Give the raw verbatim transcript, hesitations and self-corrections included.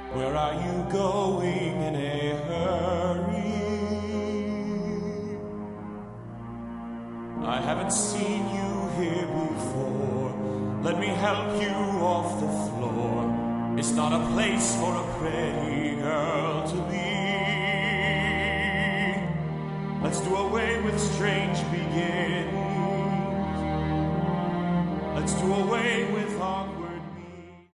Where are you going in a hurry? I haven't seen you here before. Let me help you off the floor. It's not a place for a pretty girl to be. Let's do away with strange beginnings. Let's do away with awkward